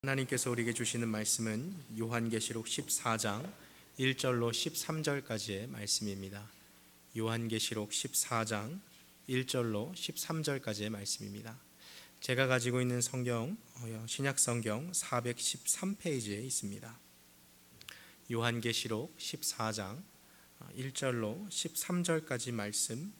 하나님께서 우리에게 주시는 말씀은 요한계시록 14장 1절로 13절까지의 말씀입니다. 요한계시록 14장 1절로 13절까지의 말씀입니다. 제가 가지고 있는 성경 신약성경 413페이지에 있습니다. 요한계시록 14장 1절로 13절까지 말씀,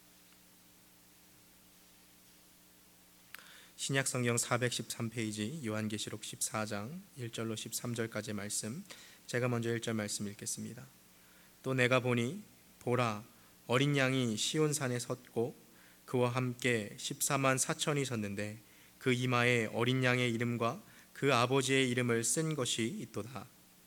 신약성경 413페이지 요한계시록 14장 1절로 13절까지의 말씀, 제가 먼저 1절 말씀 읽겠습니다. 또 내가 보니 보라, 어린 양이 시온산에 섰고 그와 함께 14만 4천이 섰는데 그 이마에 어린 양의 이름과 그 아버지의 이름을 쓴 것이 있도다.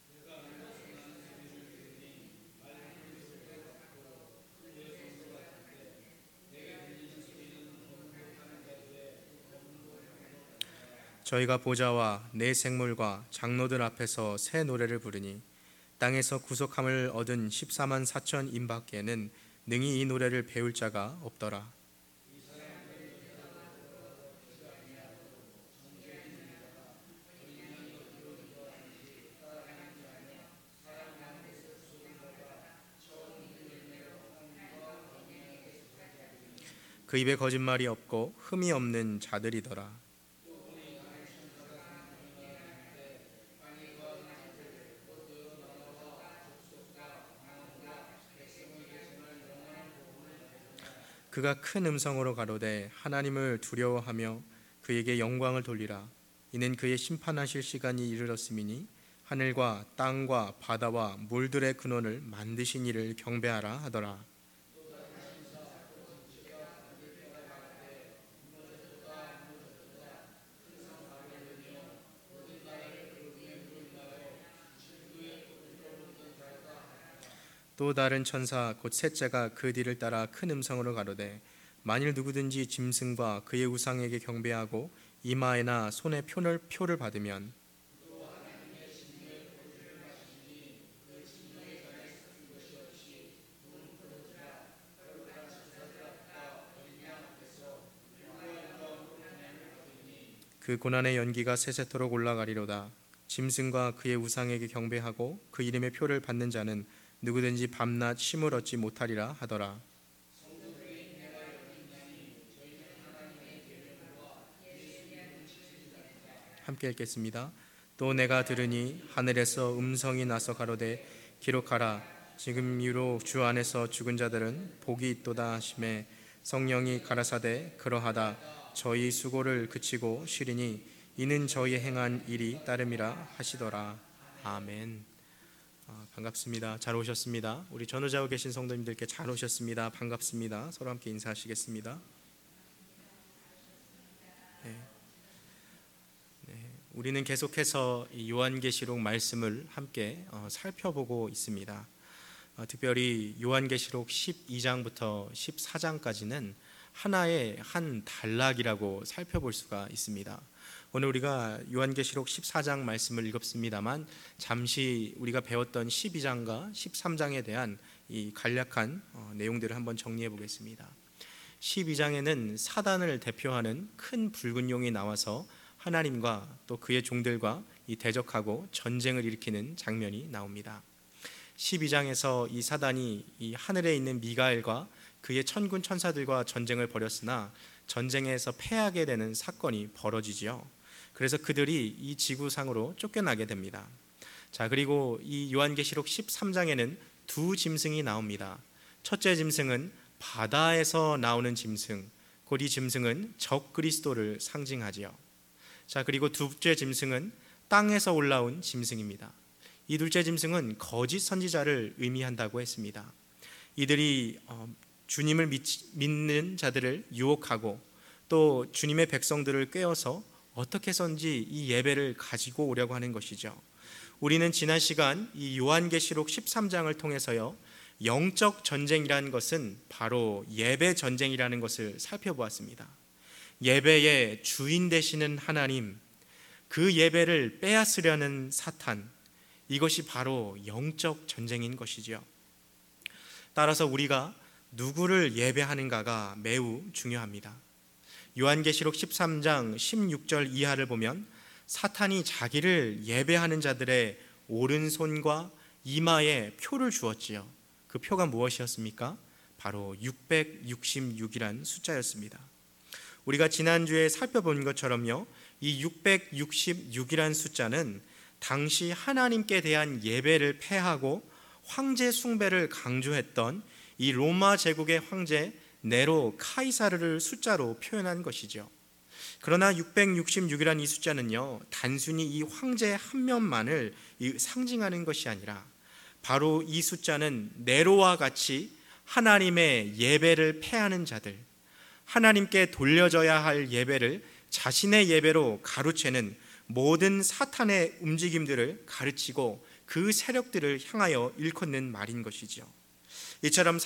저희가 보좌와 네 생물과 장로들 앞에서 새 노래를 부르니 땅에서 구속함을 얻은 14만 4천 인밖에는 능히 이 노래를 배울 자가 없더라. 그 입에 거짓말이 없고 흠이 없는 자들이더라. 그가 큰 음성으로 가로되 하나님을 두려워하며 그에게 영광을 돌리라. 이는 그의 심판하실 시간이 이르렀음이니 하늘과 땅과 바다와 물들의 근원을 만드신 이를 경배하라 하더라. 또 다른 천사 곧 셋째가 그 뒤를 따라 큰 음성으로 가로되 만일 누구든지 짐승과 그의 우상에게 경배하고 이마에나 손에 표를 받으면 그 고난의 연기가 세세토록 올라가리로다. 짐승과 그의 우상에게 경배하고 그 이름의 표를 받는 자는 누구든지 밤낮 쉼을 얻지 못하리라 하더라. 함께 읽겠습니다. 또 내가 들으니 하늘에서 음성이 나서 가로되 기록하라. 지금 이후로 주 안에서 죽은 자들은 복이 있도다 하시매 성령이 가라사대 그러하다. 저희 수고를 그치고 쉬리니 이는 저희 행한 일이 따름이라 하시더라. 아멘. 반갑습니다. 잘 오셨습니다. 우리 전우자고 계신 성도님들께 잘 오셨습니다. 반갑습니다. 서로 함께 인사하시겠습니다. 우리는 계속해서 이 요한계시록 말씀을 함께 살펴보고 있습니다. 특별히 요한계시록 12장부터 14장까지는 하나의 한 단락이라고 살펴볼 수가 있습니다. 오늘 우리가 요한계시록 14장 말씀을 읽었습니다만 잠시 우리가 배웠던 12장과 13장에 대한 이 간략한 내용들을 한번 정리해 보겠습니다. 12장에는 사단을 대표하는 큰 붉은 용이 나와서 하나님과 또 그의 종들과 이 대적하고 전쟁을 일으키는 장면이 나옵니다. 12장에서 이 사단이 이 하늘에 있는 미가엘과 그의 천군 천사들과 전쟁을 벌였으나 전쟁에서 패하게 되는 사건이 벌어지지요. 그래서 그들이 이 지구상으로 쫓겨나게 됩니다. 자, 그리고 이 요한계시록 13장에는 두 짐승이 나옵니다. 첫째 짐승은 바다에서 나오는 짐승, 곧 이 짐승은 적 그리스도를 상징하지요. 자, 그리고 둘째 짐승은 땅에서 올라온 짐승입니다. 이 둘째 짐승은 거짓 선지자를 의미한다고 했습니다. 이들이 주님을 믿는 자들을 유혹하고 또 주님의 백성들을 꾀어서 어떻게 해서든지 이 예배를 가지고 오려고 하는 것이죠. 우리는 지난 시간 이 요한계시록 13장을 통해서요, 영적 전쟁이라는 것은 바로 예배 전쟁이라는 것을 살펴보았습니다. 예배의 주인 되시는 하나님, 그 예배를 빼앗으려는 사탄, 이것이 바로 영적 전쟁인 것이죠. 따라서 우리가 누구를 예배하는가가 매우 중요합니다. 요한계시록 13장 16절 이하를 보면 사탄이 자기를 예배하는 자들의 오른손과 이마에 표를 주었지요. 그 표가 무엇이었습니까? 바로 666이란 숫자였습니다. 우리가 지난주에 살펴본 것처럼요, 이 666이란 숫자는 당시 하나님께 대한 예배를 폐하고 황제 숭배를 강조했던 이 로마 제국의 황제 네로 카이사르를 숫자로 표현한 것이죠. 그러나 666이라는 이 숫자는요, 단순히 이 황제 한 면만을 상징하는 것이 아니라 바로 이 숫자는 네로와 같이 하나님의 예배를 폐하는 자들, 하나님께 돌려져야 할 예배를 자신의 예배로 가로채는 모든 사탄의 움직임들을 가르치고 그 세력들을 향하여 일컫는 말인 것이죠. 이처럼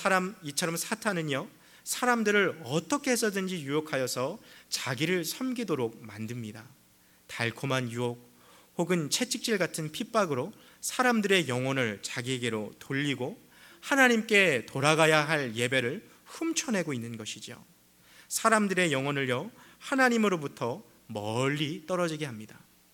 사탄은요, 사람들을 어떻게 해서든지 유혹하여서 자기를 섬기도록 만듭니다. 달콤한 유혹 혹은 채찍질 같은 핍박으로 사람들의 영혼을 자기에게로 돌리고 하나님께 돌아가야 할 예배를 훔쳐내고 있는 것이죠. 사람들의 영혼을요, 하나님으로부터 멀리 떨어지게 합니다.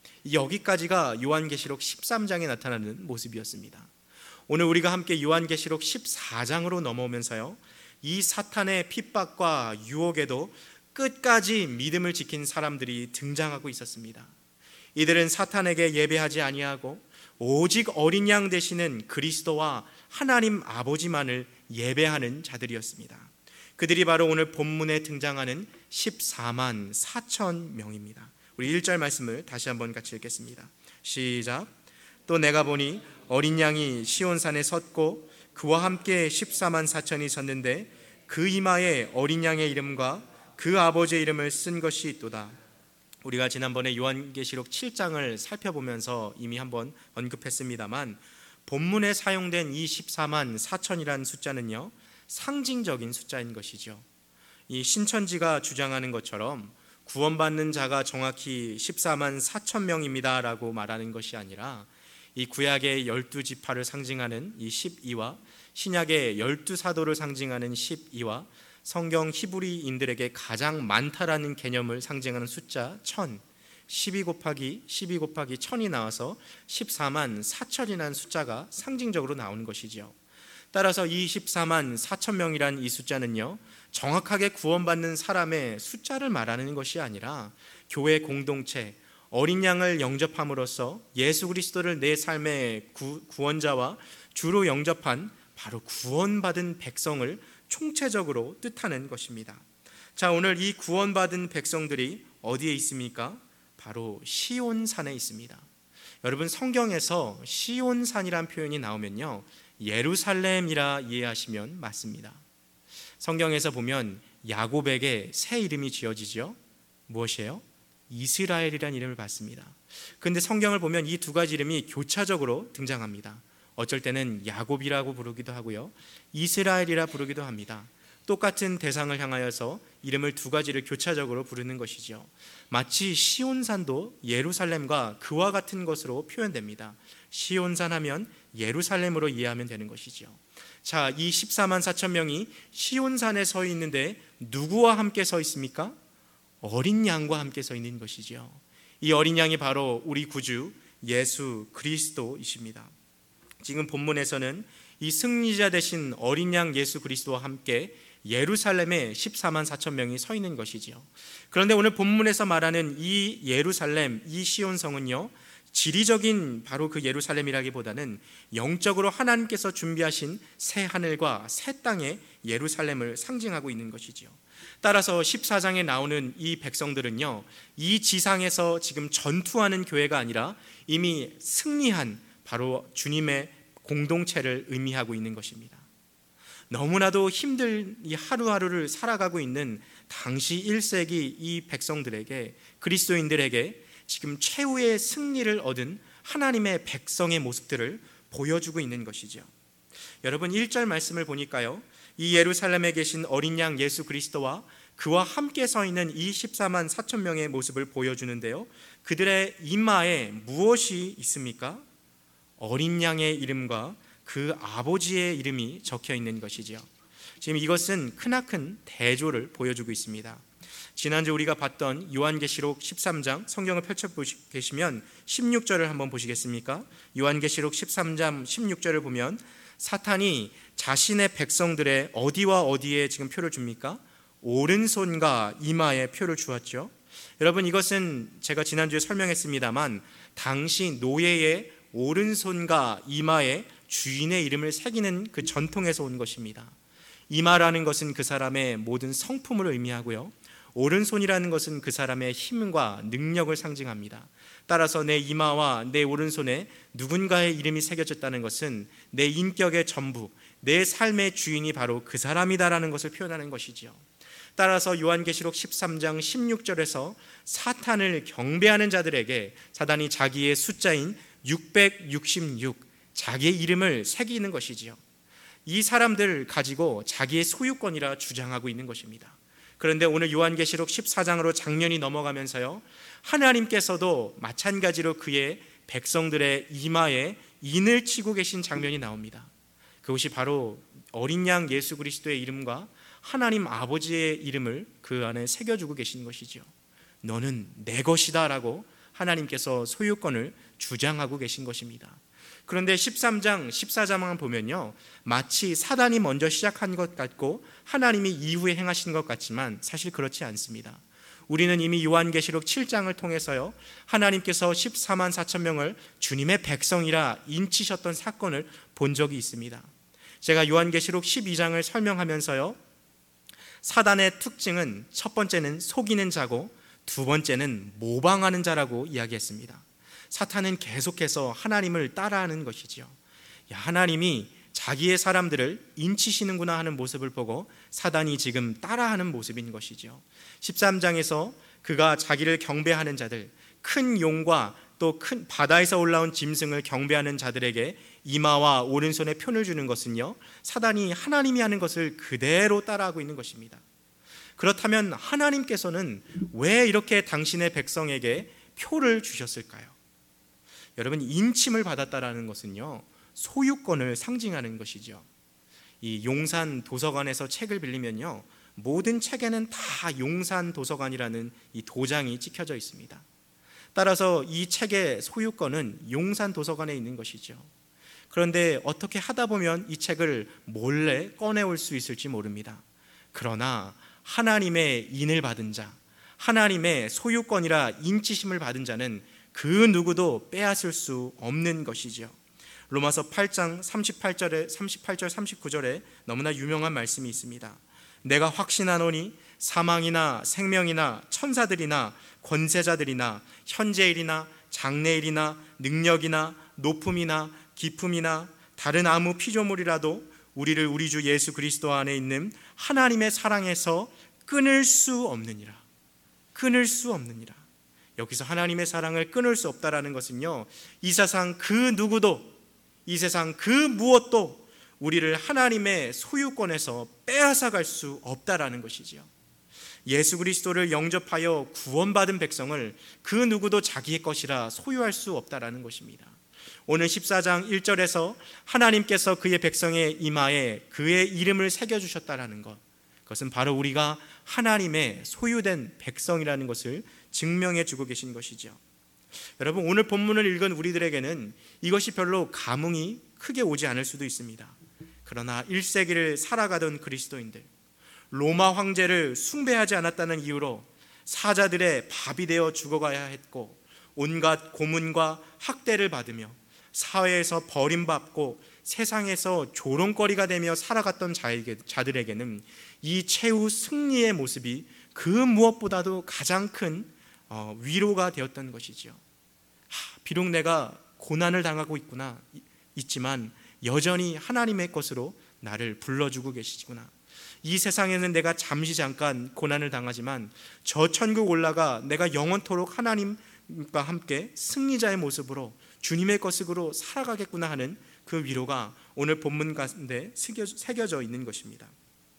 여기까지가 요한계시록 13장에 나타나는 모습이었습니다. 오늘 우리가 함께 요한계시록 14장으로 넘어오면서요, 이 사탄의 핍박과 유혹에도 끝까지 믿음을 지킨 사람들이 등장하고 있었습니다. 이들은 사탄에게 예배하지 아니하고 오직 어린 양 되시는 그리스도와 하나님 아버지만을 예배하는 자들이었습니다. 그들이 바로 오늘 본문에 등장하는 14만 4천 명입니다. 우리 1절 말씀을 다시 한번 같이 읽겠습니다. 시작. 또 내가 보니 어린 양이 시온산에 섰고 그와 함께 14만 4천이 섰는데 그 이마에 어린 양의 이름과 그 아버지의 이름을 쓴 것이 있도다. 우리가 지난번에 요한계시록 7장을 살펴보면서 이미 한번 언급했습니다만, 본문에 사용된 이 14만 4천이라는 숫자는요, 상징적인 숫자인 것이죠. 이 신천지가 주장하는 것처럼 구원받는 자가 정확히 14만 4천 명입니다 라고 말하는 것이 아니라, 이 구약의 12지파를 상징하는 이 12와 신약의 12사도를 상징하는 12와 성경 히브리인들에게 가장 많다라는 개념을 상징하는 숫자 1000, 12 곱하기 1000이 나와서 14만 4천이라는 숫자가 상징적으로 나오는 것이죠. 따라서 이 14만 4천 명이란 이 숫자는요, 정확하게 구원받는 사람의 숫자를 말하는 것이 아니라 교회 공동체, 어린 양을 영접함으로써 예수 그리스도를 내 삶의 구원자와 주로 영접한 바로 구원받은 백성을 총체적으로 뜻하는 것입니다. 자, 오늘 이 구원받은 백성들이 어디에 있습니까? 바로 시온산에 있습니다. 여러분, 성경에서 시온산이란 표현이 나오면요, 예루살렘이라 이해하시면 맞습니다. 성경에서 보면 야곱에게 새 이름이 지어지죠. 무엇이에요? 이스라엘이라는 이름을 받습니다. 그런데 성경을 보면 이 두 가지 이름이 교차적으로 등장합니다. 어쩔 때는 야곱이라고 부르기도 하고요, 이스라엘이라 부르기도 합니다. 똑같은 대상을 향하여서 이름을 두 가지를 교차적으로 부르는 것이죠. 마치 시온산도 예루살렘과 그와 같은 것으로 표현됩니다. 시온산 하면 예루살렘으로 이해하면 되는 것이죠. 자, 이 14만 4천 명이 시온산에 서 있는데 누구와 함께 서 있습니까? 어린 양과 함께 서 있는 것이죠. 이 어린 양이 바로 우리 구주 예수 그리스도이십니다. 지금 본문에서는 이 승리자 되신 어린 양 예수 그리스도와 함께 예루살렘에 14만 4천 명이 서 있는 것이지요. 그런데 오늘 본문에서 말하는 이 예루살렘, 이 시온성은요, 지리적인 바로 그 예루살렘이라기보다는 영적으로 하나님께서 준비하신 새 하늘과 새 땅의 예루살렘을 상징하고 있는 것이지요. 따라서 14장에 나오는 이 백성들은요, 이 지상에서 지금 전투하는 교회가 아니라 이미 승리한 바로 주님의 공동체를 의미하고 있는 것입니다. 너무나도 힘든 이 하루하루를 살아가고 있는 당시 1세기 이 백성들에게, 그리스도인들에게 지금 최후의 승리를 얻은 하나님의 백성의 모습들을 보여주고 있는 것이죠. 여러분, 1절 말씀을 보니까요, 이 예루살렘에 계신 어린 양 예수 그리스도와 그와 함께 서 있는 이 14만 4천 명의 모습을 보여주는데요, 그들의 이마에 무엇이 있습니까? 어린 양의 이름과 그 아버지의 이름이 적혀 있는 것이죠. 지금 이것은 크나큰 대조를 보여주고 있습니다. 지난주 우리가 봤던 요한계시록 13장 성경을 펼쳐 계시면 16절을 한번 보시겠습니까? 요한계시록 13장 16절을 보면 사탄이 자신의 백성들의 어디와 어디에 지금 표를 줍니까? 오른손과 이마에 표를 주었죠. 여러분, 이것은 제가 지난주에 설명했습니다만 당시 노예의 오른손과 이마에 주인의 이름을 새기는 그 전통에서 온 것입니다. 이마라는 것은 그 사람의 모든 성품을 의미하고요, 오른손이라는 것은 그 사람의 힘과 능력을 상징합니다. 따라서 내 이마와 내 오른손에 누군가의 이름이 새겨졌다는 것은 내 인격의 전부, 내 삶의 주인이 바로 그 사람이다라는 것을 표현하는 것이지요. 따라서 요한계시록 13장 16절에서 사탄을 경배하는 자들에게 사단이 자기의 숫자인 666, 자기의 이름을 새기는 것이지요. 이 사람들을 가지고 자기의 소유권이라 주장하고 있는 것입니다. 그런데 오늘 요한계시록 14장으로 장면이 넘어가면서요, 하나님께서도 마찬가지로 그의 백성들의 이마에 인을 치고 계신 장면이 나옵니다. 그것이 바로 어린 양 예수 그리스도의 이름과 하나님 아버지의 이름을 그 안에 새겨주고 계신 것이죠. 너는 내 것이다 라고 하나님께서 소유권을 주장하고 계신 것입니다. 그런데 13장 14장만 보면요, 마치 사단이 먼저 시작한 것 같고 하나님이 이후에 행하신 것 같지만 사실 그렇지 않습니다. 우리는 이미 요한계시록 7장을 통해서요, 하나님께서 14만 4천 명을 주님의 백성이라 인치셨던 사건을 본 적이 있습니다. 제가 요한계시록 12장을 설명하면서요, 사단의 특징은 첫 번째는 속이는 자고 두 번째는 모방하는 자라고 이야기했습니다. 사탄은 계속해서 하나님을 따라하는 것이지요. 하나님이 자기의 사람들을 인치시는구나 하는 모습을 보고 사단이 지금 따라하는 모습인 것이죠. 13장에서 그가 자기를 경배하는 자들, 큰 용과 또 큰 바다에서 올라온 짐승을 경배하는 자들에게 이마와 오른손에 표를 주는 것은요, 사단이 하나님이 하는 것을 그대로 따라하고 있는 것입니다. 그렇다면 하나님께서는 왜 이렇게 당신의 백성에게 표를 주셨을까요? 여러분, 인침을 받았다라는 것은요, 소유권을 상징하는 것이죠. 이 용산 도서관에서 책을 빌리면요, 모든 책에는 다 용산 도서관이라는 이 도장이 찍혀져 있습니다. 따라서 이 책의 소유권은 용산 도서관에 있는 것이죠. 그런데 어떻게 하다 보면 이 책을 몰래 꺼내올 수 있을지 모릅니다. 그러나 하나님의 인을 받은 자, 하나님의 소유권이라 인치심을 받은 자는 그 누구도 빼앗을 수 없는 것이죠. 로마서 8장 38절 39절에 너무나 유명한 말씀이 있습니다. 내가 확신하노니 사망이나 생명이나 천사들이나 권세자들이나 현재일이나 장래일이나 능력이나 높음이나 깊음이나 다른 아무 피조물이라도 우리를 우리 주 예수 그리스도 안에 있는 하나님의 사랑에서 끊을 수 없느니라. 끊을 수 없느니라. 여기서 하나님의 사랑을 끊을 수 없다라는 것은요, 이 세상 그 누구도, 이 세상 그 무엇도 우리를 하나님의 소유권에서 빼앗아 갈 수 없다라는 것이지요. 예수 그리스도를 영접하여 구원받은 백성을 그 누구도 자기의 것이라 소유할 수 없다라는 것입니다. 오늘 14장 1절에서 하나님께서 그의 백성의 이마에 그의 이름을 새겨주셨다라는 것, 그것은 바로 우리가 하나님의 소유된 백성이라는 것을 증명해 주고 계신 것이죠. 여러분, 오늘 본문을 읽은 우리들에게는 이것이 별로 감흥이 크게 오지 않을 수도 있습니다. 그러나 1세기를 살아가던 그리스도인들, 로마 황제를 숭배하지 않았다는 이유로 사자들의 밥이 되어 죽어가야 했고 온갖 고문과 학대를 받으며 사회에서 버림받고 세상에서 조롱거리가 되며 살아갔던 자들에게는 이 최후 승리의 모습이 그 무엇보다도 가장 큰 위로가 되었던 것이죠. 비록 내가 고난을 당하고 있지만 여전히 하나님의 것으로 나를 불러주고 계시구나. 이 세상에는 내가 잠깐 고난을 당하지만 저 천국 올라가 내가 영원토록 하나님과 함께 승리자의 모습으로 주님의 것으로 살아가겠구나 하는 그 위로가 오늘 본문 가운데 새겨져 있는 것입니다.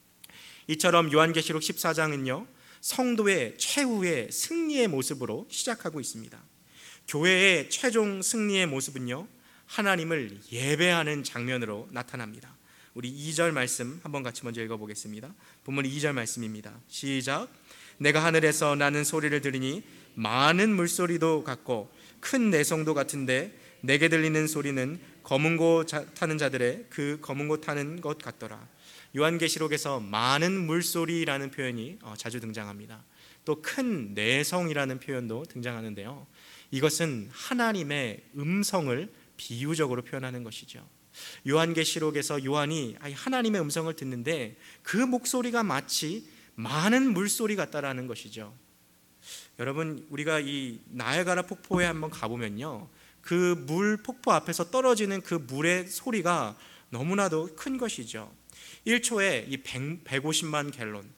이처럼 요한계시록 14장은요, 성도의 최후의 승리의 모습으로 시작하고 있습니다. 교회의 최종 승리의 모습은요, 하나님을 예배하는 장면으로 나타납니다. 우리 2절 말씀 한번 같이 먼저 읽어보겠습니다. 본문 2절 말씀입니다. 시작. 내가 하늘에서 나는 소리를 들으니 많은 물소리도 같고 큰 내성도 같은데 내게 들리는 소리는 검은 고 타는 자들의 그 검은 고 타는 것 같더라. 요한계시록에서 많은 물소리라는 표현이 자주 등장합니다. 또 큰 내성이라는 표현도 등장하는데요, 이것은 하나님의 음성을 비유적으로 표현하는 것이죠. 요한계시록에서 요한이 하나님의 음성을 듣는데 그 목소리가 마치 많은 물소리 같다라는 것이죠. 여러분, 우리가 이 나야가라 폭포에 한번 가보면요, 그 물 폭포 앞에서 떨어지는 그 물의 소리가 너무나도 큰 것이죠. 1초에 이 150만 갤론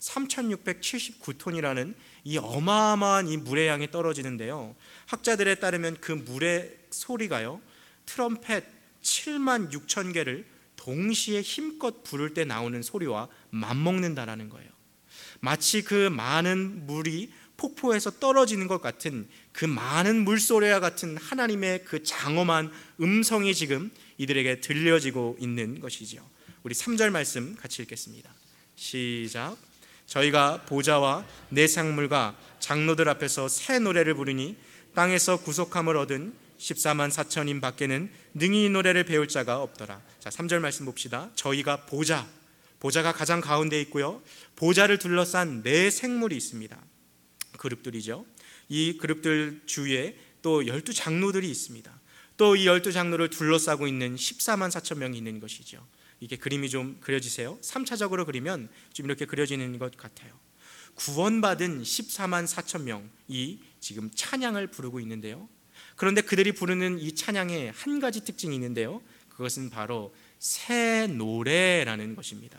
3679톤이라는 이 어마어마한 이 물의 양이 떨어지는데요, 학자들에 따르면 그 물의 소리가요, 트럼펫 7만 6천 개를 동시에 힘껏 부를 때 나오는 소리와 맞먹는다라는 거예요. 마치 그 많은 물이 폭포에서 떨어지는 것 같은 그 많은 물소리와 같은 하나님의 그 장엄한 음성이 지금 이들에게 들려지고 있는 것이죠. 우리 3절 말씀 같이 읽겠습니다. 시작. 저희가 보좌와 내 생물과 장로들 앞에서 새 노래를 부르니 땅에서 구속함을 얻은 14만 4천인 밖에는 능히 이 노래를 배울 자가 없더라. 자, 3절 말씀 봅시다. 저희가 보좌가 가장 가운데 있고요, 보좌를 둘러싼 네 생물이 있습니다. 그룹들이죠. 이 그룹들 주위에 또 12장로들이 있습니다. 또 이 12장로를 둘러싸고 있는 14만 4천 명이 있는 것이죠. 이게 그림이 좀 그려지세요? 3차적으로 그리면 좀 이렇게 그려지는 것 같아요. 구원받은 14만 4천 명이 지금 찬양을 부르고 있는데요, 그런데 그들이 부르는 이 찬양에 한 가지 특징이 있는데요, 그것은 바로 새 노래라는 것입니다.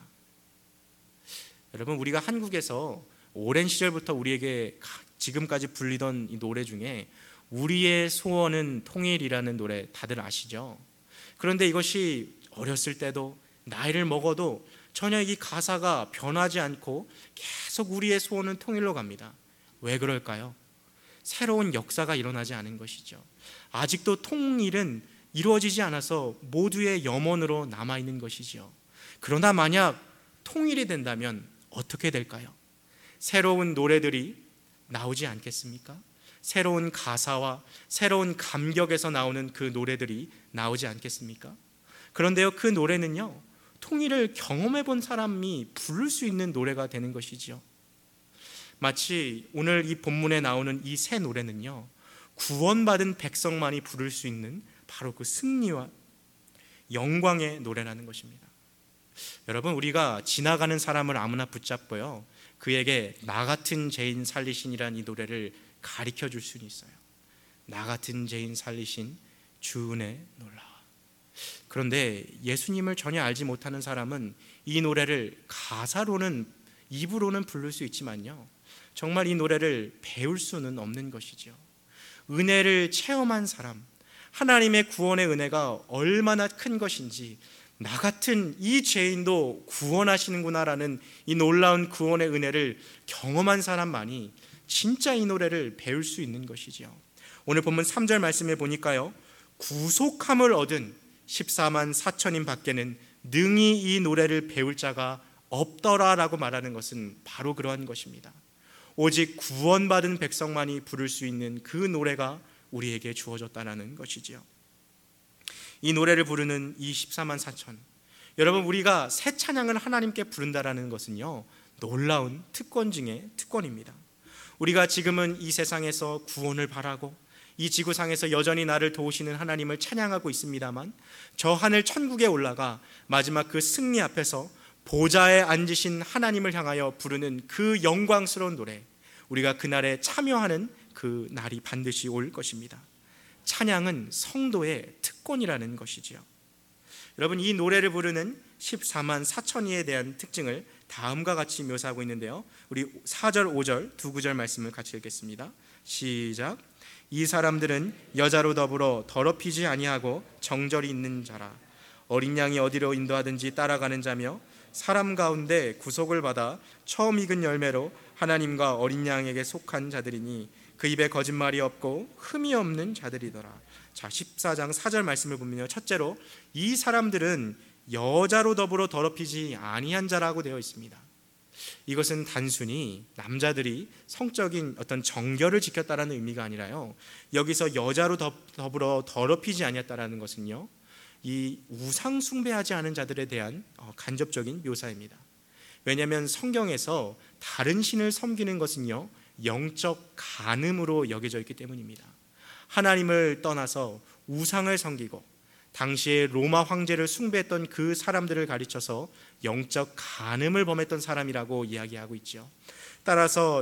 여러분, 우리가 한국에서 오랜 시절부터 우리에게 지금까지 불리던 이 노래 중에 우리의 소원은 통일이라는 노래 다들 아시죠? 그런데 이것이 어렸을 때도 나이를 먹어도 전혀 이 가사가 변하지 않고 계속 우리의 소원은 통일로 갑니다. 왜 그럴까요? 새로운 역사가 일어나지 않은 것이죠. 아직도 통일은 이루어지지 않아서 모두의 염원으로 남아있는 것이죠. 그러나 만약 통일이 된다면 어떻게 될까요? 새로운 노래들이 나오지 않겠습니까? 새로운 가사와 새로운 감격에서 나오는 그 노래들이 나오지 않겠습니까? 그런데요, 그 노래는요, 통일을 경험해 본 사람이 부를 수 있는 노래가 되는 것이지요. 마치 오늘 이 본문에 나오는 이 새 노래는요, 구원받은 백성만이 부를 수 있는 바로 그 승리와 영광의 노래라는 것입니다. 여러분, 우리가 지나가는 사람을 아무나 붙잡고요, 그에게 나 같은 죄인 살리신이라는 이 노래를 가르쳐 줄 수는 있어요. 나 같은 죄인 살리신 주 은혜 놀라워. 그런데 예수님을 전혀 알지 못하는 사람은 이 노래를 가사로는, 입으로는 부를 수 있지만요, 정말 이 노래를 배울 수는 없는 것이죠. 은혜를 체험한 사람, 하나님의 구원의 은혜가 얼마나 큰 것인지, 나 같은 이 죄인도 구원하시는구나라는 이 놀라운 구원의 은혜를 경험한 사람만이 진짜 이 노래를 배울 수 있는 것이죠. 오늘 본문 3절 말씀에 보니까요, 구속함을 얻은 14만 4천인 밖에는 능히 이 노래를 배울 자가 없더라라고 말하는 것은 바로 그러한 것입니다. 오직 구원받은 백성만이 부를 수 있는 그 노래가 우리에게 주어졌다는 것이지요. 이 노래를 부르는 이 14만 4천, 여러분, 우리가 새 찬양을 하나님께 부른다라는 것은요, 놀라운 특권 중에 특권입니다. 우리가 지금은 이 세상에서 구원을 바라고 이 지구상에서 여전히 나를 도우시는 하나님을 찬양하고 있습니다만, 저 하늘 천국에 올라가 마지막 그 승리 앞에서 보좌에 앉으신 하나님을 향하여 부르는 그 영광스러운 노래, 우리가 그날에 참여하는 그 날이 반드시 올 것입니다. 찬양은 성도의 특권이라는 것이지요. 여러분, 이 노래를 부르는 14만 4천이에 대한 특징을 다음과 같이 묘사하고 있는데요, 우리 4절 5절 두 구절 말씀을 같이 읽겠습니다. 시작. 이 사람들은 여자로 더불어 더럽히지 아니하고 정절이 있는 자라. 어린 양이 어디로 인도하든지 따라가는 자며 사람 가운데 구속을 받아 처음 익은 열매로 하나님과 어린 양에게 속한 자들이니 그 입에 거짓말이 없고 흠이 없는 자들이더라. 자, 14장 4절 말씀을 보면요, 첫째로 이 사람들은 여자로 더불어 더럽히지 아니한 자라고 되어 있습니다. 이것은 단순히 남자들이 성적인 어떤 정결을 지켰다라는 의미가 아니라요, 여기서 여자로 더불어 더럽히지 아니었다라는 것은요, 이 우상 숭배하지 않은 자들에 대한 간접적인 묘사입니다. 왜냐하면 성경에서 다른 신을 섬기는 것은요, 영적 간음으로 여겨져 있기 때문입니다. 하나님을 떠나서 우상을 섬기고 당시에 로마 황제를 숭배했던 그 사람들을 가리쳐서 영적 간음을 범했던 사람이라고 이야기하고 있죠. 따라서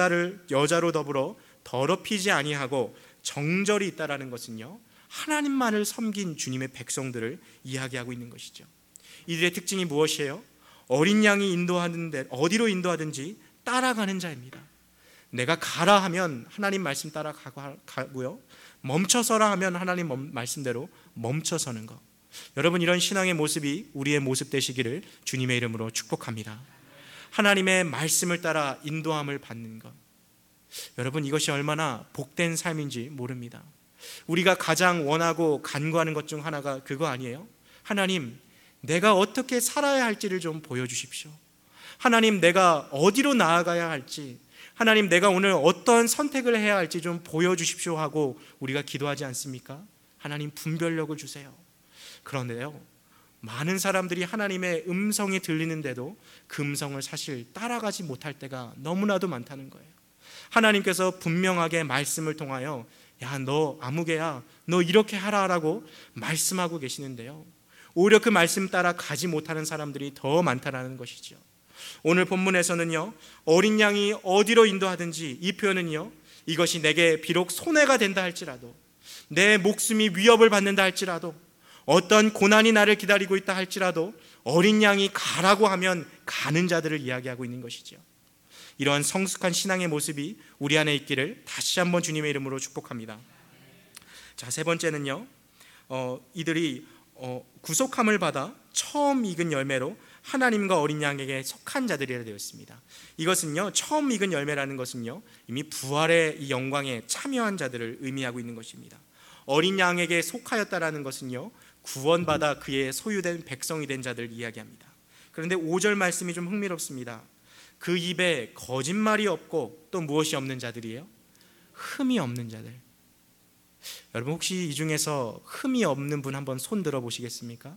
여자로 더불어 더럽히지 아니하고 정절이 있다라는 것은요, 하나님만을 섬긴 주님의 백성들을 이야기하고 있는 것이죠. 이들의 특징이 무엇이에요? 어린 양이 인도하는데 어디로 인도하든지 따라가는 자입니다. 내가 가라 하면 하나님 말씀 따라가고요, 멈춰서라 하면 하나님 말씀대로 멈춰서는 것. 여러분, 이런 신앙의 모습이 우리의 모습 되시기를 주님의 이름으로 축복합니다. 하나님의 말씀을 따라 인도함을 받는 것, 여러분, 이것이 얼마나 복된 삶인지 모릅니다. 우리가 가장 원하고 간구하는 것 중 하나가 그거 아니에요? 하나님, 내가 어떻게 살아야 할지를 좀 보여주십시오. 하나님, 내가 어디로 나아가야 할지, 하나님, 내가 오늘 어떤 선택을 해야 할지 좀 보여주십시오 하고 우리가 기도하지 않습니까? 하나님, 분별력을 주세요. 그런데요, 많은 사람들이 하나님의 음성이 들리는데도 그 음성을 사실 따라가지 못할 때가 너무나도 많다는 거예요. 하나님께서 분명하게 말씀을 통하여 야, 너 아무개야, 너 이렇게 하라라고 말씀하고 계시는데요, 오히려 그 말씀 따라 가지 못하는 사람들이 더 많다는 것이죠. 오늘 본문에서는요, 어린 양이 어디로 인도하든지, 이 표현은요, 이것이 내게 비록 손해가 된다 할지라도, 내 목숨이 위협을 받는다 할지라도, 어떤 고난이 나를 기다리고 있다 할지라도 어린 양이 가라고 하면 가는 자들을 이야기하고 있는 것이죠. 이러한 성숙한 신앙의 모습이 우리 안에 있기를 다시 한번 주님의 이름으로 축복합니다. 자, 세 번째는요, 이들이 구속함을 받아 처음 익은 열매로 하나님과 어린 양에게 속한 자들이라 되어 있습니다. 이것은요, 처음 익은 열매라는 것은요, 이미 부활의 이 영광에 참여한 자들을 의미하고 있는 것입니다. 어린 양에게 속하였다라는 것은요, 구원받아 그의 소유된 백성이 된 자들을 이야기합니다. 그런데 5절 말씀이 좀 흥미롭습니다. 그 입에 거짓말이 없고 또 무엇이 없는 자들이에요? 흠이 없는 자들. 여러분, 혹시 이 중에서 흠이 없는 분 한번 손 들어 보시겠습니까?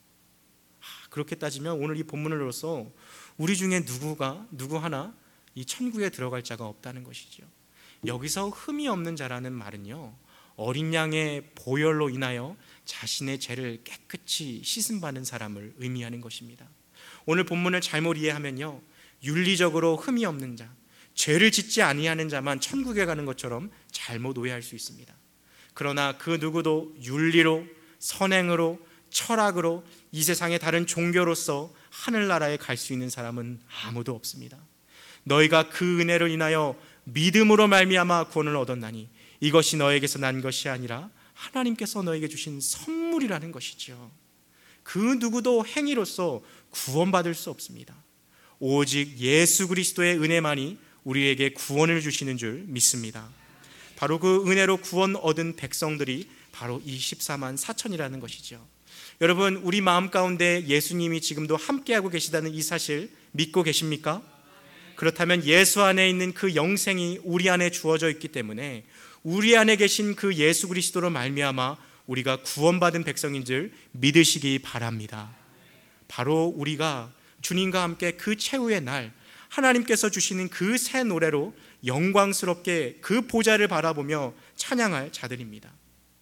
그렇게 따지면 오늘 이 본문으로서 우리 중에 누구 하나 이 천국에 들어갈 자가 없다는 것이죠. 여기서 흠이 없는 자라는 말은요, 어린 양의 보혈로 인하여 자신의 죄를 깨끗이 씻음받은 사람을 의미하는 것입니다. 오늘 본문을 잘못 이해하면요, 윤리적으로 흠이 없는 자, 죄를 짓지 아니하는 자만 천국에 가는 것처럼 잘못 오해할 수 있습니다. 그러나 그 누구도 윤리로, 선행으로, 철학으로 이 세상의 다른 종교로서 하늘나라에 갈 수 있는 사람은 아무도 없습니다. 너희가 그 은혜로 인하여 믿음으로 말미암아 구원을 얻었나니 이것이 너에게서 난 것이 아니라 하나님께서 너에게 주신 선물이라는 것이죠. 그 누구도 행위로서 구원받을 수 없습니다. 오직 예수 그리스도의 은혜만이 우리에게 구원을 주시는 줄 믿습니다. 바로 그 은혜로 구원 얻은 백성들이 바로 이 14만 4천이라는 것이죠. 여러분, 우리 마음 가운데 예수님이 지금도 함께하고 계시다는 이 사실 믿고 계십니까? 그렇다면 예수 안에 있는 그 영생이 우리 안에 주어져 있기 때문에 우리 안에 계신 그 예수 그리스도로 말미암아 우리가 구원받은 백성인 줄 믿으시기 바랍니다. 바로 우리가 주님과 함께 그 최후의 날 하나님께서 주시는 그 새 노래로 영광스럽게 그 보좌를 바라보며 찬양할 자들입니다.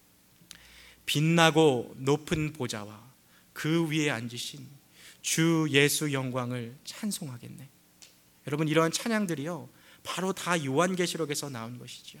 빛나고 높은 보좌와 그 위에 앉으신 주 예수 영광을 찬송하겠네. 여러분, 이러한 찬양들이요, 바로 다 요한계시록에서 나온 것이죠.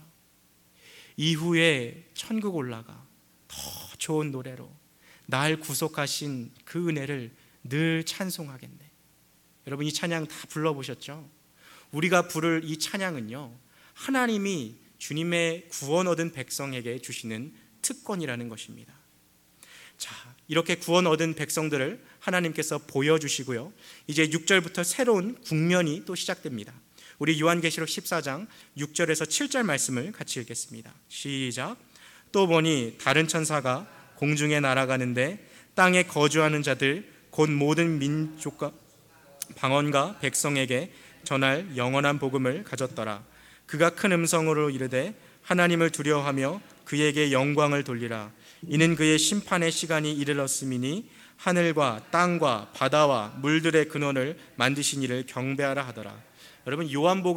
이후에 천국 올라가 더 좋은 노래로 날 구속하신 그 은혜를 늘 찬송하겠네. 여러분, 이 찬양 다 불러보셨죠? 우리가 부를 이 찬양은요, 하나님이 주님의 구원 얻은 백성에게 주시는 특권이라는 것입니다. 자, 이렇게 구원 얻은 백성들을 하나님께서 보여주시고요, 이제 6절부터 새로운 국면이 또 시작됩니다. 우리 요한계시록 14장 6절에서 7절 말씀을 같이 읽겠습니다. 시작. 또 보니 다른 천사가 공중에 날아가는데 땅에 거주하는 자들 곧 모든 민족과 방언과 백성에게 전할 영원한 복음을 가졌더라. 그가 큰 음성으로 이르되 하나님을 두려워하며 그에게 영광을 돌리라. 이는 그의 심판의 시간이 이르렀음이니 하늘과 땅과 바다와 물들의 근원을 만드신 이를 경배하라 하더라. 여러분,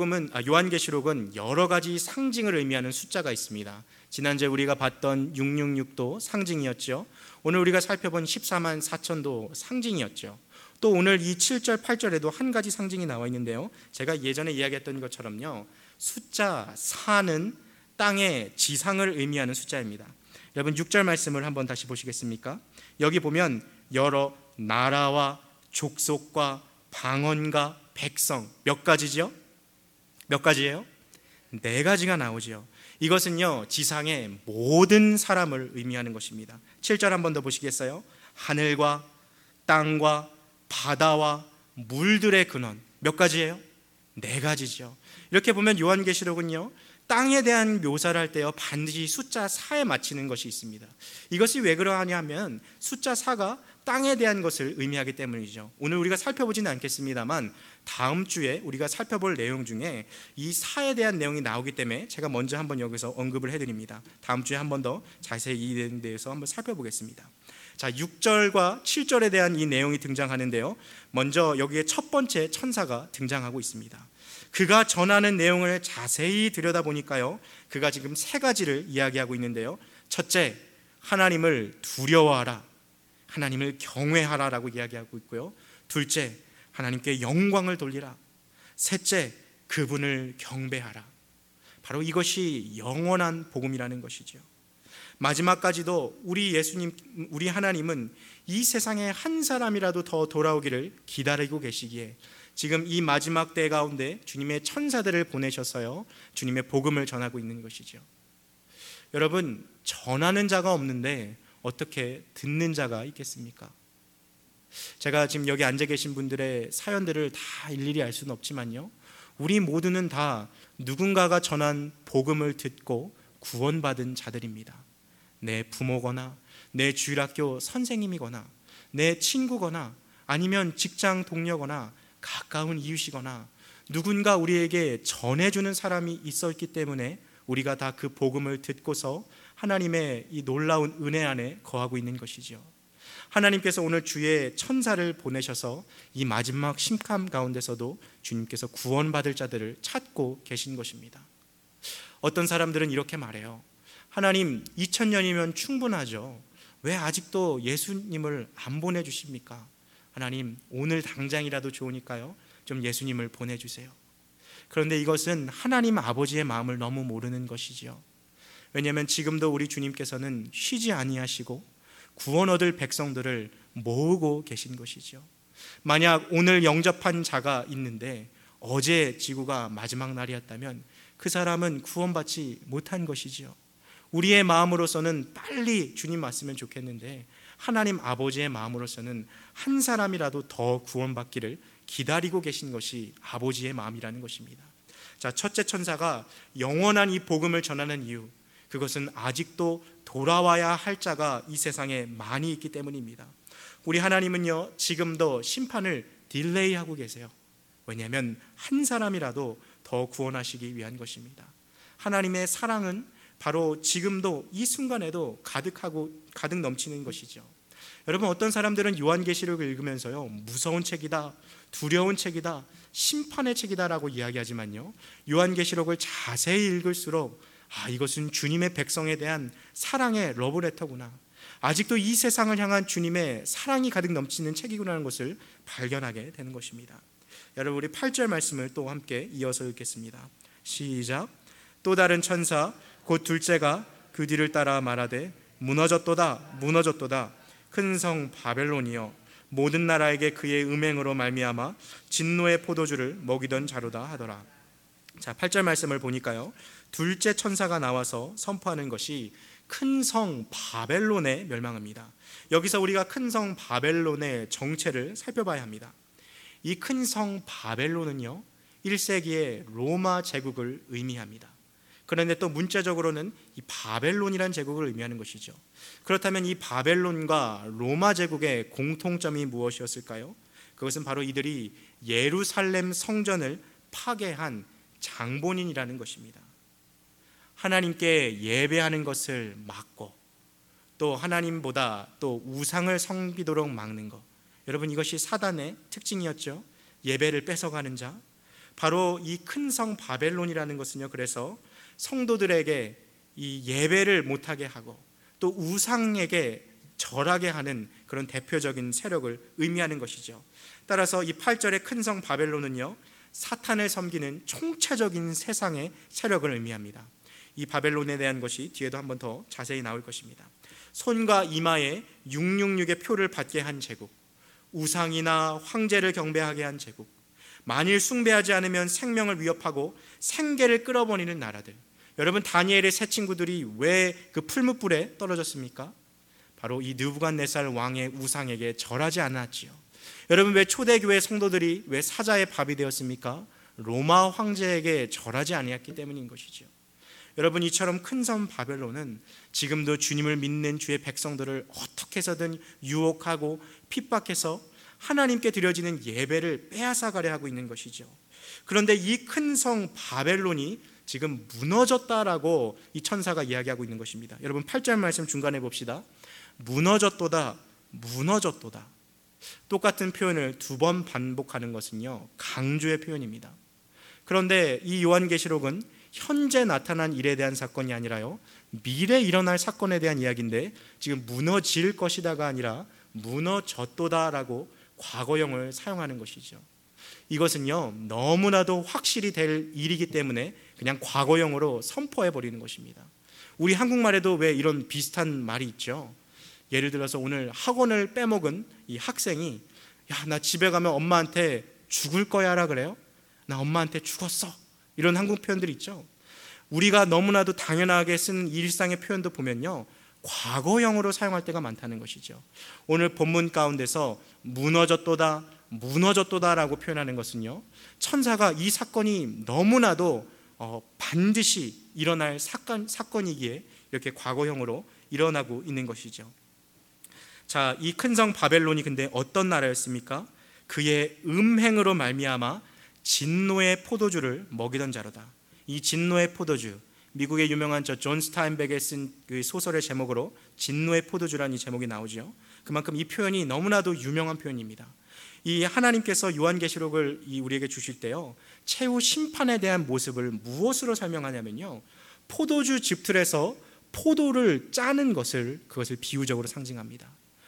요한계시록은 여러 가지 상징을 의미하는 숫자가 있습니다. 지난주에 우리가 봤던 666도 상징이었죠. 오늘 우리가 살펴본 14만 4천도 상징이었죠. 또 오늘 이 7절 8절에도 한 가지 상징이 나와 있는데요, 제가 예전에 이야기했던 것처럼요, 숫자 4는 땅의 지상을 의미하는 숫자입니다. 여러분, 6절 말씀을 한번 다시 보시겠습니까? 여기 보면 여러 나라와 족속과 방언과 백성, 몇 가지죠? 몇 가지예요? 4가지가 나오죠. 이것은요, 지상의 모든 사람을 의미하는 것입니다. 7절 한번 더 보시겠어요? 하늘과 땅과 바다와 물들의 근원, 몇 가지예요? 4가지죠. 이렇게 보면 요한계시록은요, 땅에 대한 묘사를 할 때요, 반드시 숫자 4에 맞추는 것이 있습니다. 이것이 왜 그러하냐면 숫자 4가 땅에 대한 것을 의미하기 때문이죠. 오늘 우리가 살펴보지는 않겠습니다만 다음 주에 우리가 살펴볼 내용 중에 이 4에 대한 내용이 나오기 때문에 제가 먼저 한번 여기서 언급을 해드립니다. 다음 주에 한번 더 자세히 이 대해서 한번 살펴보겠습니다. 자, 6절과 7절에 대한 이 내용이 등장하는데요, 먼저 여기에 첫 번째 천사가 등장하고 있습니다. 그가 전하는 내용을 자세히 들여다보니까요, 그가 지금 3가지를 이야기하고 있는데요, 첫째, 하나님을 두려워하라, 하나님을 경외하라라고 이야기하고 있고요, 둘째, 하나님께 영광을 돌리라, 셋째, 그분을 경배하라. 바로 이것이 영원한 복음이라는 것이죠. 마지막까지도 우리 하나님은 이 세상에 한 사람이라도 더 돌아오기를 기다리고 계시기에 지금 이 마지막 때 가운데 주님의 천사들을 보내셔서요, 주님의 복음을 전하고 있는 것이죠. 여러분, 전하는 자가 없는데 어떻게 듣는 자가 있겠습니까? 제가 지금 여기 앉아 계신 분들의 사연들을 다 일일이 알 수는 없지만요, 우리 모두는 다 누군가가 전한 복음을 듣고 구원받은 자들입니다. 내 부모거나 내 주일학교 선생님이거나 내 친구거나 아니면 직장 동료거나 가까운 이웃이거나 누군가 우리에게 전해주는 사람이 있었기 때문에 우리가 다 그 복음을 듣고서 하나님의 이 놀라운 은혜 안에 거하고 있는 것이죠. 하나님께서 오늘 주의 천사를 보내셔서 이 마지막 심판 가운데서도 주님께서 구원받을 자들을 찾고 계신 것입니다. 어떤 사람들은 이렇게 말해요. 하나님, 2000년이면 충분하죠. 왜 아직도 예수님을 안 보내주십니까? 하나님, 오늘 당장이라도 좋으니까요, 좀 예수님을 보내주세요. 그런데 이것은 하나님 아버지의 마음을 너무 모르는 것이지요. 왜냐하면 지금도 우리 주님께서는 쉬지 아니하시고 구원 얻을 백성들을 모으고 계신 것이죠. 만약 오늘 영접한 자가 있는데 어제 지구가 마지막 날이었다면 그 사람은 구원받지 못한 것이죠. 우리의 마음으로서는 빨리 주님 왔으면 좋겠는데 하나님 아버지의 마음으로서는 한 사람이라도 더 구원받기를 기다리고 계신 것이 아버지의 마음이라는 것입니다. 자, 첫째 천사가 영원한 이 복음을 전하는 이유, 그것은 아직도 돌아와야 할 자가 이 세상에 많이 있기 때문입니다. 우리 하나님은요, 지금도 심판을 딜레이하고 계세요. 왜냐하면 한 사람이라도 더 구원하시기 위한 것입니다. 하나님의 사랑은 바로 지금도 이 순간에도 가득 넘치는 것이죠. 여러분, 어떤 사람들은 요한계시록을 읽으면서요, 무서운 책이다, 두려운 책이다, 심판의 책이다라고 이야기하지만요, 요한계시록을 자세히 읽을수록 이것은 주님의 백성에 대한 사랑의 러브레터구나, 아직도 이 세상을 향한 주님의 사랑이 가득 넘치는 책이구나라는 것을 발견하게 되는 것입니다. 여러분, 우리 8절 말씀을 또 함께 이어서 읽겠습니다. 시작. 또 다른 천사 곧 둘째가 그 뒤를 따라 말하되 무너졌도다, 무너졌도다. 큰 성 바벨론이여, 모든 나라에게 그의 음행으로 말미암아 진노의 포도주를 먹이던 자로다 하더라. 자, 8절 말씀을 보니까요, 둘째 천사가 나와서 선포하는 것이 큰 성 바벨론의 멸망입니다. 여기서 우리가 큰 성 바벨론의 정체를 살펴봐야 합니다. 이 큰 성 바벨론은요, 1세기의 로마 제국을 의미합니다. 그런데 또 문자적으로는 이 바벨론이라는 제국을 의미하는 것이죠. 그렇다면 이 바벨론과 로마 제국의 공통점이 무엇이었을까요? 그것은 바로 이들이 예루살렘 성전을 파괴한 장본인이라는 것입니다. 하나님께 예배하는 것을 막고 또 하나님보다 또 우상을 섬기도록 막는 것, 여러분 이것이 사단의 특징이었죠. 예배를 뺏어가는 자, 바로 이 큰 성 바벨론이라는 것은요, 그래서 성도들에게 이 예배를 못하게 하고 또 우상에게 절하게 하는 그런 대표적인 세력을 의미하는 것이죠. 따라서 이 8절의 큰 성 바벨론은요, 사탄을 섬기는 총체적인 세상의 세력을 의미합니다. 이 바벨론에 대한 것이 뒤에도 한 번 더 자세히 나올 것입니다. 손과 이마에 666의 표를 받게 한 제국, 우상이나 황제를 경배하게 한 제국, 만일 숭배하지 않으면 생명을 위협하고 생계를 끌어버리는 나라들. 여러분, 다니엘의 세 친구들이 왜 그 풀무불에 떨어졌습니까? 바로 이 느부갓네살 왕의 우상에게 절하지 않았지요. 여러분, 왜 초대교회 성도들이 왜 사자의 밥이 되었습니까? 로마 황제에게 절하지 아니했기 때문인 것이죠. 여러분, 이처럼 큰 성 바벨론은 지금도 주님을 믿는 주의 백성들을 어떻게 해서든 유혹하고 핍박해서 하나님께 드려지는 예배를 빼앗아가려 하고 있는 것이죠. 그런데 이 큰 성 바벨론이 지금 무너졌다라고 이 천사가 이야기하고 있는 것입니다. 여러분, 8절 말씀 중간에 봅시다. 무너졌도다, 무너졌도다. 똑같은 표현을 두 번 반복하는 것은요, 강조의 표현입니다. 그런데 이 요한계시록은 현재 나타난 일에 대한 사건이 아니라요, 미래에 일어날 사건에 대한 이야기인데, 지금 무너질 것이다가 아니라 무너졌도다라고 과거형을 사용하는 것이죠. 이것은요, 너무나도 확실히 될 일이기 때문에 그냥 과거형으로 선포해 버리는 것입니다. 우리 한국말에도 왜 이런 비슷한 말이 있죠. 예를 들어서 오늘 학원을 빼먹은 이 학생이, 야, 나 집에 가면 엄마한테 죽을 거야라 그래요. 나 엄마한테 죽었어. 이런 한국 표현들이 있죠. 우리가 너무나도 당연하게 쓰는 일상의 표현도 보면요, 과거형으로 사용할 때가 많다는 것이죠. 오늘 본문 가운데서 무너졌도다, 무너졌도다라고 표현하는 것은요, 천사가 이 사건이 너무나도 반드시 일어날 사건이기에 이렇게 과거형으로 일어나고 있는 것이죠. 자, 이 큰 성 바벨론이 근데 어떤 나라였습니까? 그의 음행으로 말미암아 진노의 포도주를 먹이던 자로다. 이 진노의 포도주, 미국의 유명한 존 스타인백의 쓴 그 소설의 제목으로 진노의 포도주라는 이 제목이 나오죠. 그만큼 이 표현이 너무나도 유명한 표현입니다. 이 하나님께서 요한계시록을 우리에게 주실 때요, 최후 심판에 대한 모습을 무엇으로 설명하냐면요, 포도주 즙틀에서 포도를 짜는 그것을 비유적으로 상징합니다.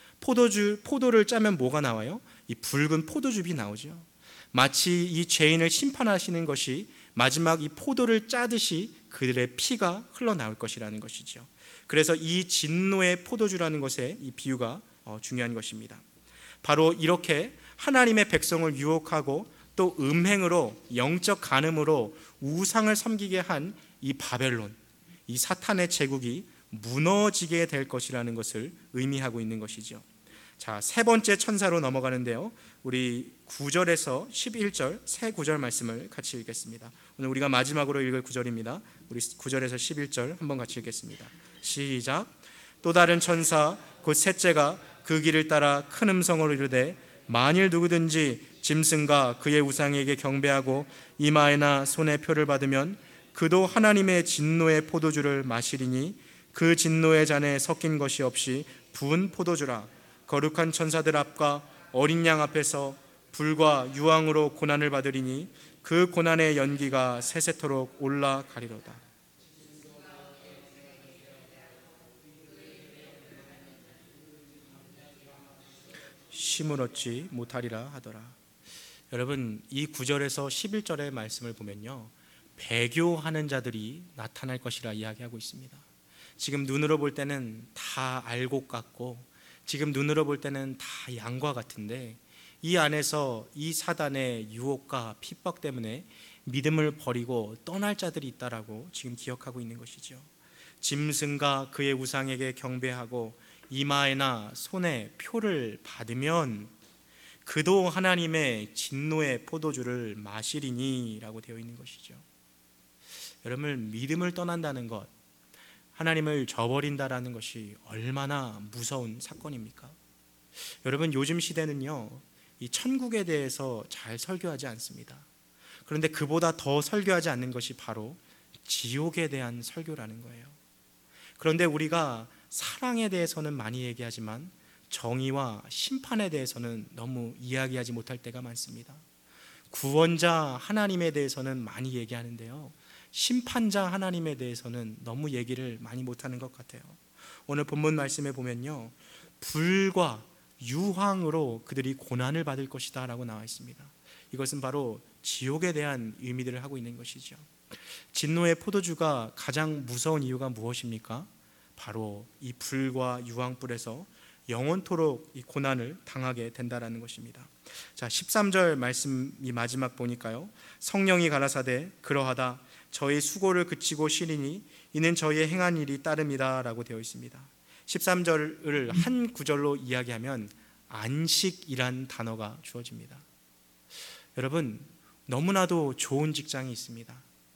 포도를 짜면 뭐가 나와요? 이 붉은 포도즙이 나오죠. 마치 이 죄인을 심판하시는 것이 마지막 이 포도를 짜듯이 그들의 피가 흘러나올 것이라는 것이죠. 그래서 이 진노의 포도주라는 것에 이 비유가 중요한 것입니다. 바로 이렇게 하나님의 백성을 유혹하고 또 음행으로, 영적 간음으로 우상을 섬기게 한 이 바벨론, 이 사탄의 제국이 무너지게 될 것이라는 것을 의미하고 있는 것이죠. 자, 세 번째 천사로 넘어가는데요, 우리 9절에서 11절 세 구절 말씀을 같이 읽겠습니다. 오늘 우리가 마지막으로 읽을 구절입니다. 우리 9절에서 11절 한번 같이 읽겠습니다. 시작. 또 다른 천사 곧 셋째가 그 길을 따라 큰 음성으로 이르되, 만일 누구든지 짐승과 그의 우상에게 경배하고 이마에나 손에 표를 받으면 그도 하나님의 진노의 포도주를 마시리니 그 진노의 잔에 섞인 것이 없이 부은 포도주라. 거룩한 천사들 앞과 어린 양 앞에서 불과 유황으로 고난을 받으리니 그 고난의 연기가 세세토록 올라가리로다. 쉼을 얻지 못하리라 하더라. 여러분, 이 9절에서 11절의 말씀을 보면요, 배교하는 자들이 나타날 것이라 이야기하고 있습니다. 지금 눈으로 볼 때는 다 알곡 같고, 지금 눈으로 볼 때는 다 양과 같은데, 이 안에서 이 사단의 유혹과 핍박 때문에 믿음을 버리고 떠날 자들이 있다라고 지금 기억하고 있는 것이죠. 짐승과 그의 우상에게 경배하고 이마에나 손에 표를 받으면 그도 하나님의 진노의 포도주를 마시리니 라고 되어 있는 것이죠. 여러분, 믿음을 떠난다는 것, 하나님을 저버린다라는 것이 얼마나 무서운 사건입니까? 여러분, 요즘 시대는요, 이 천국에 대해서 잘 설교하지 않습니다. 그런데 그보다 더 설교하지 않는 것이 바로 지옥에 대한 설교라는 거예요. 그런데 우리가 사랑에 대해서는 많이 얘기하지만 정의와 심판에 대해서는 너무 이야기하지 못할 때가 많습니다. 구원자 하나님에 대해서는 많이 얘기하는데요, 심판자 하나님에 대해서는 너무 얘기를 많이 못하는 것 같아요. 오늘 본문 말씀에 보면요, 불과 유황으로 그들이 고난을 받을 것이다 라고 나와 있습니다. 이것은 바로 지옥에 대한 의미들을 하고 있는 것이죠. 진노의 포도주가 가장 무서운 이유가 무엇입니까? 바로 이 불과 유황불에서 영원토록 이 고난을 당하게 된다라는 것입니다. 자, 13절 말씀이 마지막 보니까요, 성령이 가라사대 그러하다 저희 수고를 그치고 쉬리니 이는 저희의 행한 일이 따름이다 라고 되어 있습니다. 13절을 한 구절로 이야기하면 안식이란 단어가 주어집니다. 여러분, 너무나도 좋은 직장이 있습니다.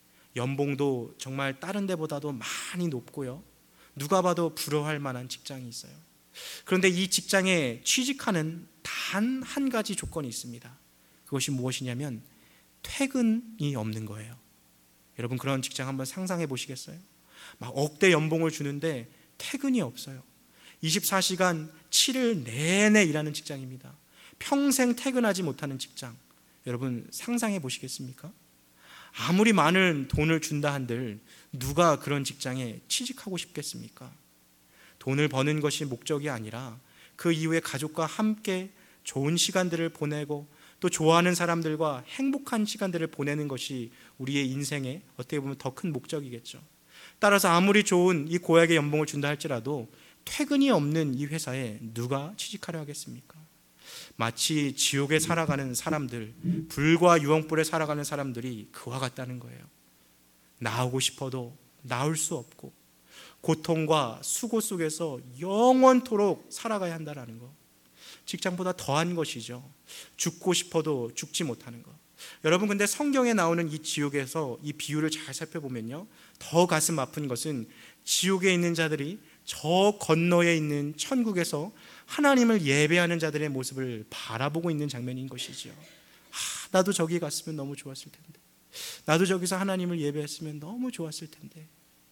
연봉도 정말 다른 데보다도 많이 높고요, 누가 봐도 부러워할 만한 직장이 있어요. 그런데 이 직장에 취직하는 단 한 가지 조건이 있습니다. 그것이 무엇이냐면 퇴근이 없는 거예요. 여러분, 그런 직장 한번 상상해 보시겠어요? 막 억대 연봉을 주는데 퇴근이 없어요. 24시간 7일 내내 일하는 직장입니다. 평생 퇴근하지 못하는 직장, 여러분 상상해 보시겠습니까? 아무리 많은 돈을 준다 한들 누가 그런 직장에 취직하고 싶겠습니까? 돈을 버는 것이 목적이 아니라 그 이후에 가족과 함께 좋은 시간들을 보내고 또 좋아하는 사람들과 행복한 시간들을 보내는 것이 우리의 인생에 어떻게 보면 더 큰 목적이겠죠. 따라서 아무리 좋은 이 고액의 연봉을 준다 할지라도 퇴근이 없는 이 회사에 누가 취직하려 하겠습니까? 마치 지옥에 살아가는 사람들, 불과 유황불에 살아가는 사람들이 그와 같다는 거예요. 나오고 싶어도 나올 수 없고 고통과 수고 속에서 영원토록 살아가야 한다는 거, 직장보다 더한 것이죠. 죽고 싶어도 죽지 못하는 것. 여러분, 근데 성경에 나오는 이 지옥에서 이 비유를 잘 살펴보면요, 더 가슴 아픈 것은 지옥에 있는 자들이 저 건너에 있는 천국에서 하나님을 예배하는 자들의 모습을 바라보고 있는 장면인 것이죠. 나도 저기 갔으면 너무 좋았을 텐데, 나도 저기서 하나님을 예배했으면 너무 좋았을 텐데.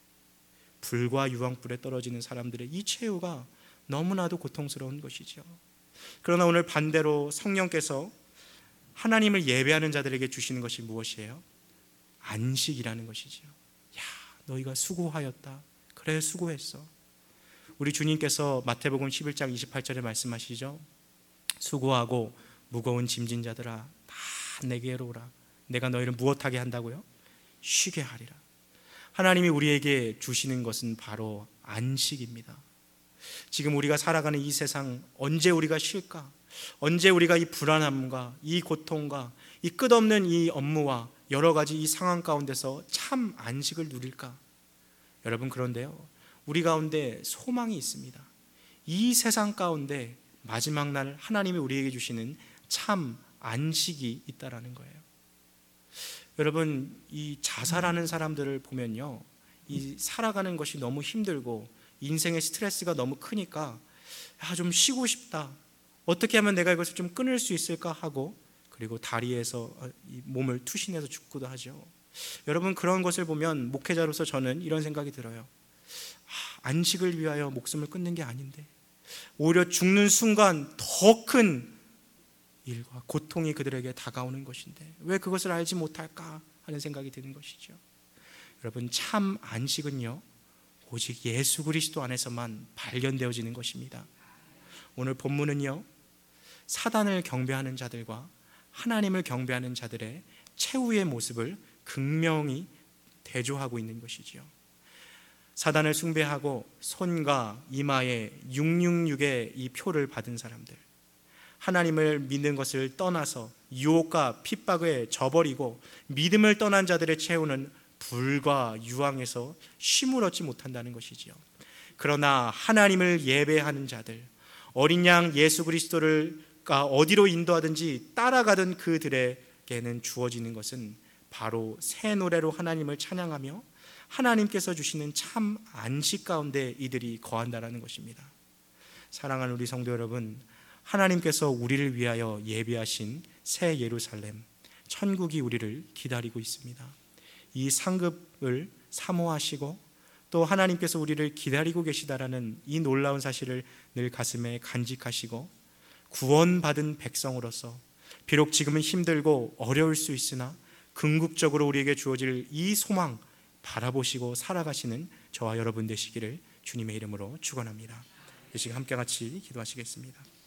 불과 유황불에 떨어지는 사람들의 이 최후가 너무나도 고통스러운 것이죠. 그러나 오늘 반대로 성령께서 하나님을 예배하는 자들에게 주시는 것이 무엇이에요? 안식이라는 것이죠. 야, 너희가 수고하였다. 그래, 수고했어. 우리 주님께서 마태복음 11장 28절에 말씀하시죠. 수고하고 무거운 짐진 자들아 다 내게로 오라. 내가 너희를 무엇하게 한다고요? 쉬게 하리라. 하나님이 우리에게 주시는 것은 바로 안식입니다. 지금 우리가 살아가는 이 세상, 언제 우리가 쉴까? 언제 우리가 이 불안함과 이 고통과 이 끝없는 이 업무와 여러 가지 이 상황 가운데서 참 안식을 누릴까? 여러분, 그런데요, 우리 가운데 소망이 있습니다. 이 세상 가운데 마지막 날 하나님이 우리에게 주시는 참 안식이 있다라는 거예요. 여러분, 이 자살하는 사람들을 보면요, 이 살아가는 것이 너무 힘들고 인생의 스트레스가 너무 크니까 좀 쉬고 싶다, 어떻게 하면 내가 이것을 좀 끊을 수 있을까 하고, 그리고 다리에서 이 몸을 투신해서 죽기도 하죠. 여러분, 그런 것을 보면 목회자로서 저는 이런 생각이 들어요. 안식을 위하여 목숨을 끊는 게 아닌데 오히려 죽는 순간 더 큰 일과 고통이 그들에게 다가오는 것인데 왜 그것을 알지 못할까 하는 생각이 드는 것이죠. 여러분, 참 안식은요, 오직 예수 그리스도 안에서만 발견되어지는 것입니다. 오늘 본문은요, 사단을 경배하는 자들과 하나님을 경배하는 자들의 최후의 모습을 극명히 대조하고 있는 것이죠. 사단을 숭배하고 손과 이마에 666의 이 표를 받은 사람들, 하나님을 믿는 것을 떠나서 유혹과 핍박에 져버리고 믿음을 떠난 자들의 최후는 불과 유황에서 쉼을 얻지 못한다는 것이지요. 그러나 하나님을 예배하는 자들, 어린 양 예수 그리스도를 어디로 인도하든지 따라가던 그들에게는 주어지는 것은 바로 새 노래로 하나님을 찬양하며 하나님께서 주시는 참 안식 가운데 이들이 거한다라는 것입니다. 사랑하는 우리 성도 여러분, 하나님께서 우리를 위하여 예비하신 새 예루살렘, 천국이 우리를 기다리고 있습니다. 이 상급을 사모하시고 또 하나님께서 우리를 기다리고 계시다라는 이 놀라운 사실을 늘 가슴에 간직하시고 구원받은 백성으로서 비록 지금은 힘들고 어려울 수 있으나 궁극적으로 우리에게 주어질 이 소망 바라보시고 살아가시는 저와 여러분 되시기를 주님의 이름으로 축원합니다. 이 시간 함께 같이 기도하시겠습니다.